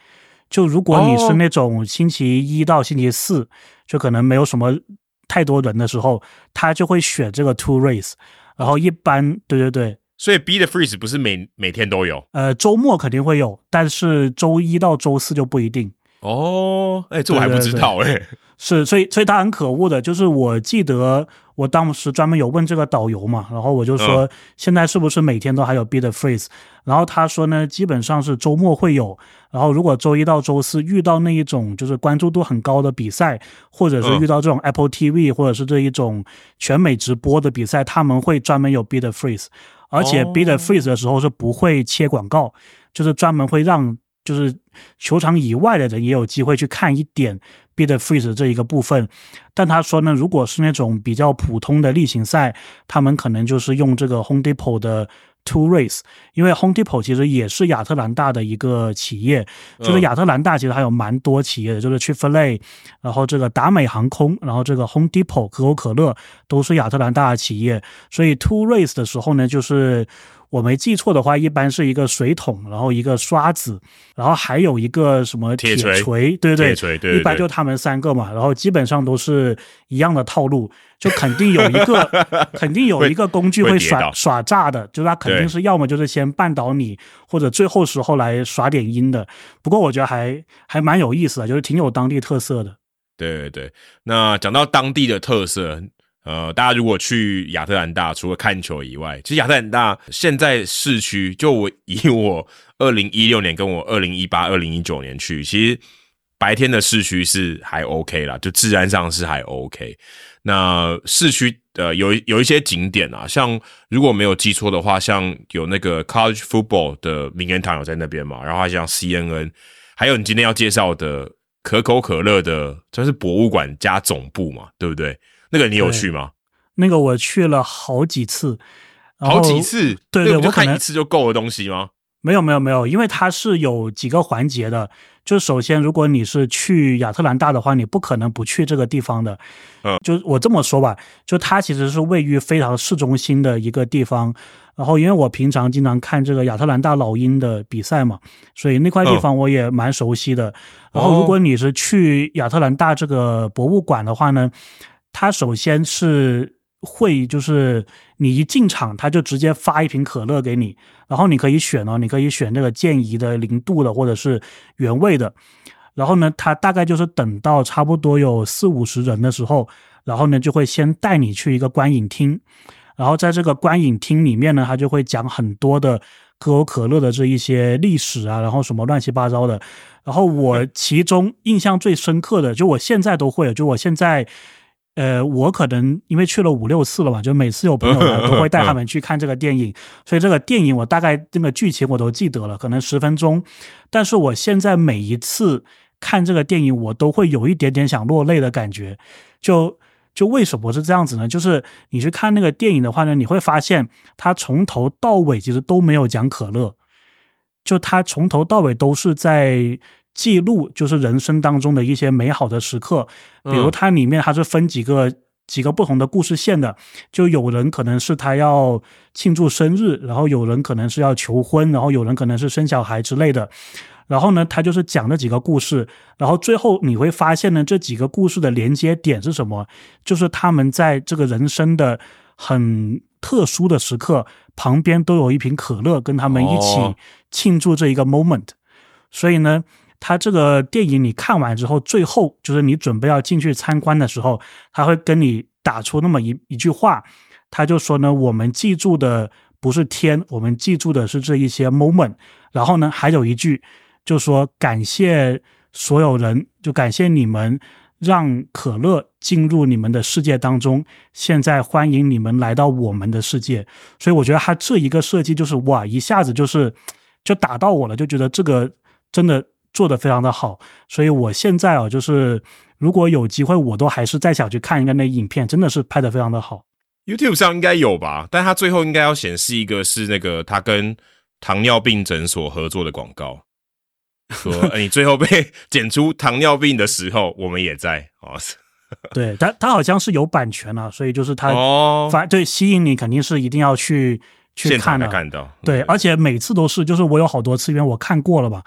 就如果你是那种星期一到星期四，就可能没有什么太多人的时候，他就会选这个 two race。然后一般，对对对。 所以 Beat the Freeze 不是每每天都有？ 呃，周末肯定会有，但是周一到周四就不一定。 哦，哎、欸，这我还不知道哎、欸。 是，所以所以他很可恶的，就是我记得我当时专门有问这个导游嘛，然后我就说、嗯、现在是不是每天都还有 Beat the Freeze？ 然后他说呢，基本上是周末会有，然后如果周一到周四遇到那一种就是关注度很高的比赛，或者是遇到这种 Apple T V、嗯、或者是这一种全美直播的比赛，他们会专门有 Beat the Freeze。而且 Beat the Freeze 的时候是不会切广告，就是专门会让就是球场以外的人也有机会去看一点 Beat the Freeze 这一个部分。但他说呢，如果是那种比较普通的例行赛，他们可能就是用这个 Home Depot 的 Two Race， 因为 Home Depot 其实也是亚特兰大的一个企业，就是亚特兰大其实还有蛮多企业的，就是 Chick-fil-A， 然后这个达美航空，然后这个 Home Depot 可口可乐都是亚特兰大的企业，所以 Two Race 的时候呢，就是我没记错的话，一般是一个水桶，然后一个刷子，然后还有一个什么铁锤，对对对， 铁锤，对对对， 一般就他们三个嘛，然后基本上都是一样的套路，就肯定有一个肯定有一个工具会耍耍诈的，就是他肯定是要么就是先绊倒你，或者最后时候来耍点阴的。不过我觉得还还蛮有意思的，就是挺有当地特色的。 对对对，那讲到当地的特色。呃，大家如果去亚特兰大，除了看球以外，其实亚特兰大现在市区，就我以我二零一六年跟我二零一八、二零一九年去，其实白天的市区是还 OK 啦，就治安上是还 OK。那市区呃有有一些景点啊，像如果没有记错的话，像有那个 College Football 的名人堂有在那边嘛，然后还像 C N N， 还有你今天要介绍的可口可乐的，算是博物馆加总部嘛，对不对？那个你有去吗？ 那个我去了好几次， 好几次， 对对， 我就看一次就够的东西吗？ 没有没有没有，因为它是有几个环节的。就首先，如果你是去亚特兰大的话，你不可能不去这个地方的。嗯，就我这么说吧，就它其实是位于非常市中心的一个地方。然后，因为我平常经常看这个亚特兰大老鹰的比赛嘛，所以那块地方我也蛮熟悉的。嗯、然后，如果你是去亚特兰大这个博物馆的话呢，它首先是会就是你一进场，它就直接发一瓶可乐给你，然后你可以选哦，你可以选这个健怡的、零度的或者是原味的。然后呢，它大概就是等到差不多有四五十人的时候，然后呢就会先带你去一个观影厅，然后在这个观影厅里面呢，它就会讲很多的可口可乐的这一些历史啊，然后什么乱七八糟的。然后我其中印象最深刻的，就我现在都会，就我现在。呃，我可能因为去了五六次了嘛，就每次有朋友来都会带他们去看这个电影，所以这个电影我大概这个剧情我都记得了，可能十分钟。但是我现在每一次看这个电影，我都会有一点点想落泪的感觉。就就为什么是这样子呢？就是你去看那个电影的话呢，你会发现他从头到尾其实都没有讲可乐，就他从头到尾都是在记录就是人生当中的一些美好的时刻，比如它里面它是分几个、嗯、几个不同的故事线的，就有人可能是他要庆祝生日，然后有人可能是要求婚，然后有人可能是生小孩之类的，然后呢他就是讲这几个故事，然后最后你会发现呢，这几个故事的连接点是什么，就是他们在这个人生的很特殊的时刻旁边都有一瓶可乐跟他们一起庆祝这一个 moment、哦、所以呢他这个电影你看完之后，最后就是你准备要进去参观的时候，他会跟你打出那么一一句话，他就说呢，我们记住的不是天，我们记住的是这一些 moment。然后呢，还有一句就说感谢所有人，就感谢你们让可乐进入你们的世界当中，现在欢迎你们来到我们的世界。所以我觉得他这一个设计就是哇，一下子就是就打到我了，就觉得这个真的做得非常的好，所以我现在啊，就是如果有机会，我都还是再想去看一个那影片，真的是拍得非常的好。 YouTube 上应该有吧，但他最后应该要显示一个是那个他跟糖尿病诊所合作的广告，说、欸、你最后被检出糖尿病的时候，我们也在哦。 对，他他好像是有版权啊，所以就是他哦，反对吸引你肯定是一定要去去看的， 看到对，而且每次都是，就是我有好多次，因为我看过了吧。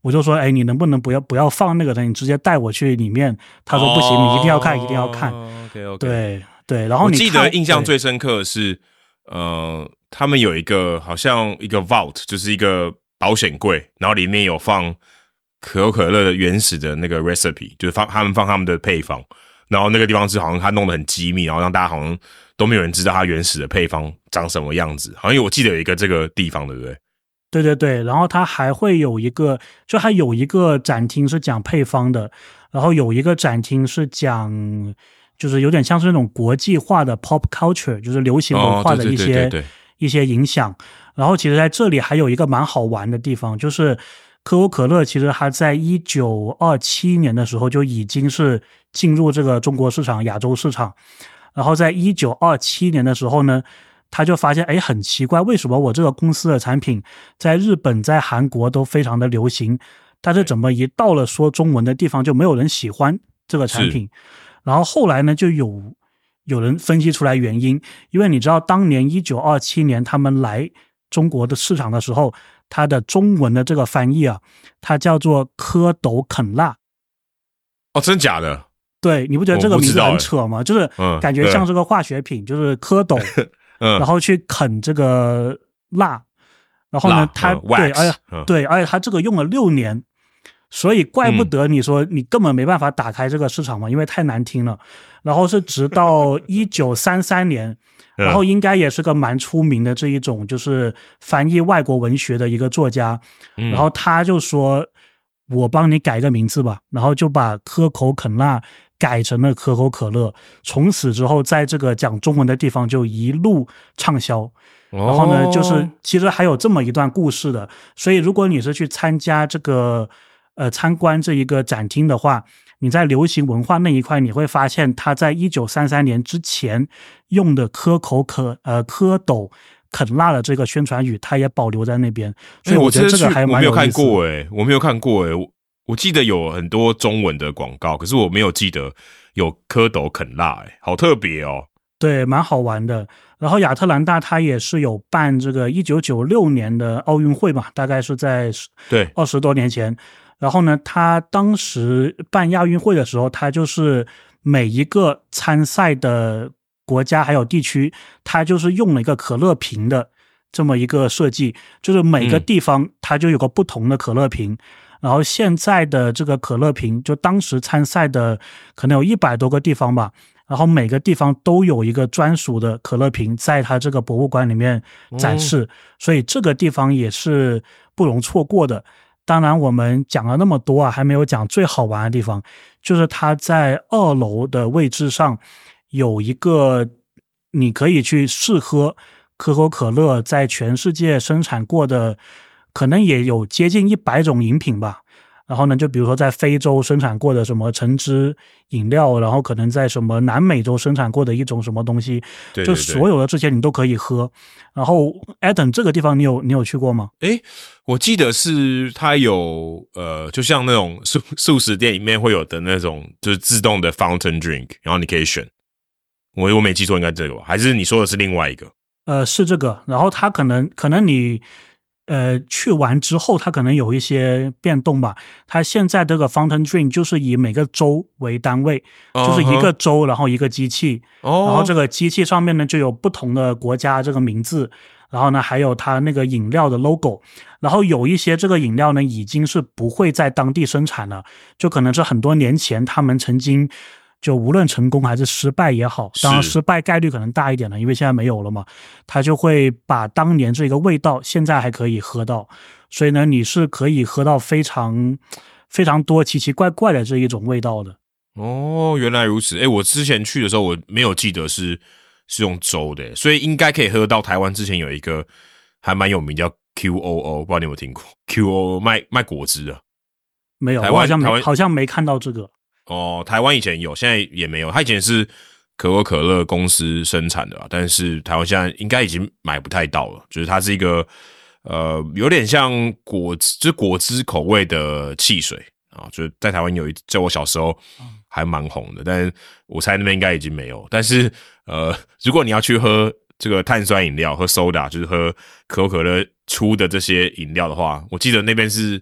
我就说，哎，你能不能不要不要放那个的，你直接带我去里面。他说不行，哦、你一定要看，一定要看。 OK OK， 对对，然后你我记得印象最深刻的是，呃，他们有一个好像一个 vault， 就是一个保险柜，然后里面有放可口可乐的原始的那个 recipe， 就是放他们放他们的配方，然后那个地方是好像他弄得很机密，然后让大家好像都没有人知道它原始的配方长什么样子。好像我记得有一个这个地方，对不对？ 对对对，然后它还会有一个，就它有一个展厅是讲配方的，然后有一个展厅是讲，就是有点像是那种国际化的 pop culture， 就是流行文化的一些、哦、对对对对对一些影响。然后其实在这里还有一个蛮好玩的地方，就是可口可乐其实它在一九二七年的时候就已经是进入这个中国市场、亚洲市场，然后在一九二七年的时候呢，他就发现，哎，很奇怪，为什么我这个公司的产品在日本、在韩国都非常的流行，但是怎么一到了说中文的地方就没有人喜欢这个产品？然后后来呢，就有有人分析出来原因，因为你知道，当年一九二七年他们来中国的市场的时候，它的中文的这个翻译啊，它叫做蝌蚪啃蜡。 哦，真假的？ 对，你不觉得这个名字很扯吗？就是感觉像是个化学品，嗯、就是蝌蚪。嗯、然后去啃这个蜡，然后呢，它、嗯、对，而且、嗯、对，而且它这个用了六年，所以怪不得你说你根本没办法打开这个市场嘛，因为太难听了。然后是直到一九三三年，然后应该也是个蛮出名的这一种就是翻译外国文学的一个作家，然后他就说，我帮你改个名字吧，然后就把可口啃蜡改成了可口可乐，从此之后在这个讲中文的地方就一路畅销。然后呢，就是其实还有这么一段故事的，所以如果你是去参加这个呃参观这一个展厅的话，你在流行文化那一块你会发现他在一九三三年之前用的可口可呃蝌蚪啃蜡的这个宣传语，它也保留在那边。所以我觉得这个还蛮有意思的。 我没有看过诶、欸，我没有看过诶、欸。我记得有很多中文的广告，可是我没有记得有蝌蚪啃蜡，哎，好特别哦。 对，蛮好玩的。然后亚特兰大它也是有办这个一九九六年的奥运会嘛，大概是在对二十多年前。然后呢，他当时办亚运会的时候，他就是每一个参赛的国家还有地区，他就是用了一个可乐瓶的这么一个设计，就是每个地方它就有个不同的可乐瓶。嗯，然后现在的这个可乐瓶，就当时参赛的可能有一百多个地方吧，然后每个地方都有一个专属的可乐瓶在它这个博物馆里面展示，嗯、所以这个地方也是不容错过的。当然我们讲了那么多啊，还没有讲最好玩的地方，就是它在二楼的位置上有一个你可以去试喝可口可乐在全世界生产过的可能也有接近一百种饮品吧，然后呢，就比如说在非洲生产过的什么橙汁饮料，然后可能在什么南美洲生产过的一种什么东西， 对对对， 就所有的这些你都可以喝。然后 Adam 这个地方你有你有去过吗？ 诶，我记得是它有呃，就像那种素素食店里面会有的那种，就是自动的 fountain drink， 然后你可以选。我我没记错，应该这个吧？还是你说的是另外一个？ 呃，是这个。然后它可能可能你。呃，去完之后它可能有一些变动吧。它现在这个 Fountain Drink 就是以每个州为单位， uh-huh. 就是一个州然后一个机器，oh. 然后这个机器上面呢就有不同的国家这个名字，然后呢还有它那个饮料的 logo， 然后有一些这个饮料呢已经是不会在当地生产了，就可能是很多年前他们曾经就无论成功还是失败也好，当然失败概率可能大一点了，因为现在没有了嘛，他就会把当年这个味道现在还可以喝到，所以呢你是可以喝到非常非常多奇奇怪怪的这一种味道的。 哦，原来如此。诶，我之前去的时候我没有记得是是用粥的，所以应该可以喝到台湾之前有一个还蛮有名叫 Q O O， 不知道你有没有听过 Q O O 卖卖果汁的。 没有，我好像没好像没看到这个。 哦，台湾以前有，现在也没有。它以前是可口可乐公司生产的，但是台湾现在应该已经买不太到了。就是它是一个呃，有点像果汁，就是果汁口味的汽水啊。就是在台湾有一，在我小时候还蛮红的，但是我猜那边应该已经没有。但是呃，如果你要去喝这个碳酸饮料，喝 soda， 就是喝可口可乐出的这些饮料的话，我记得那边是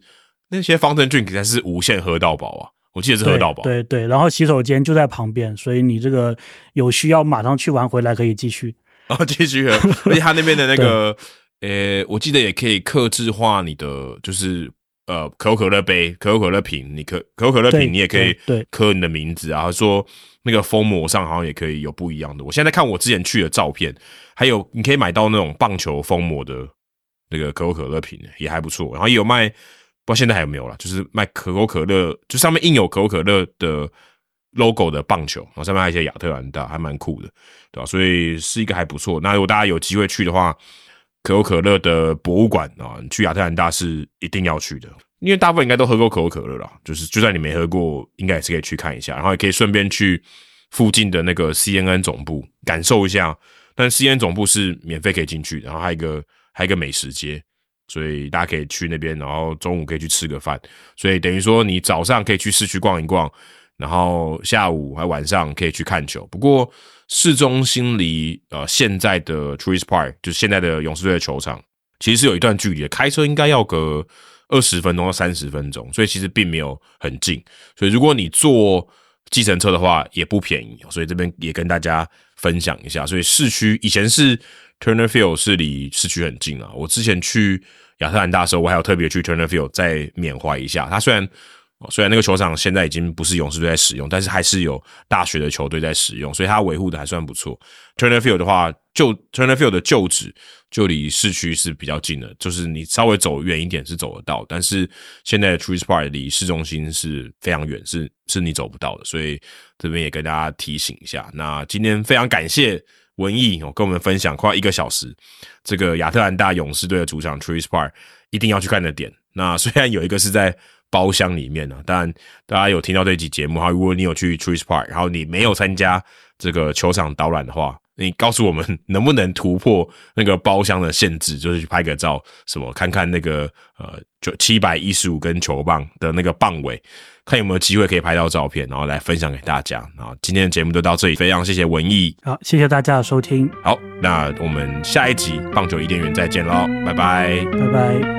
那些方正 drink 才是无限喝到饱啊，我记得是喝到饱。 对 对, 对，然后洗手间就在旁边，所以你这个有需要马上去完回来可以继续。 然后继续喝，而且他那边的那个，呃，我记得也可以客制化你的，就是呃可口可乐杯、可口可乐瓶，你可可口可乐瓶你也可以刻你的名字啊，说那个封膜上好像也可以有不一样的。我现在看我之前去的照片，还有你可以买到那种棒球封膜的那个可口可乐瓶，也还不错。然后也有卖，不知道现在还有没有啦，就是卖可口可乐，就上面印有可口可乐的 logo 的棒球，然后上面还有一些亚特兰大，还蛮酷的，对吧？所以是一个还不错。那如果大家有机会去的话，可口可乐的博物馆啊，你去亚特兰大是一定要去的，因为大部分应该都喝过可口可乐啦，就是就算你没喝过，应该也是可以去看一下，然后也可以顺便去附近的那个 C N N 总部感受一下。但 C N N 总部是免费可以进去的，然后还有一个还有一个美食街，所以大家可以去那边，然后中午可以去吃个饭。所以等于说你早上可以去市区逛一逛，然后下午还晚上可以去看球。不过市中心离呃现在的 Truist Park 就是现在的勇士队的球场，其实是有一段距离的，开车应该要个二十分钟到三十分钟，所以其实并没有很近。所以如果你坐计程车的话也不便宜，所以这边也跟大家分享一下。所以市区以前是 Turner Field 是离市区很近啊，我之前去亚特兰大的时候，我还有特别去 Turner Field 再缅怀一下。它虽然虽然那个球场现在已经不是勇士队在使用，但是还是有大学的球队在使用，所以它维护的还算不错。Turner Field 的话，就 Turner Field 的旧址就离市区是比较近的，就是你稍微走远一点是走得到，但是现在的 Truist Park 离市中心是非常远，是是你走不到的，所以这边也跟大家提醒一下。那今天非常感谢文艺跟我们分享快一个小时这个亚特兰大勇士队的主场 Truist Park 一定要去看的点。那虽然有一个是在包厢里面啊，当然大家有听到这集节目，如果你有去 Truist Park， 然后你没有参加这个球场导览的话，你告诉我们能不能突破那个包厢的限制，就是去拍个照，什么看看那个呃就七百一十五根球棒的那个棒尾，看有没有机会可以拍到照片，然后来分享给大家。然后今天的节目就到这里，非常谢谢文艺， 好，谢谢大家的收听。 好，那我们下一集棒球伊甸园再见咯，拜拜， 拜拜。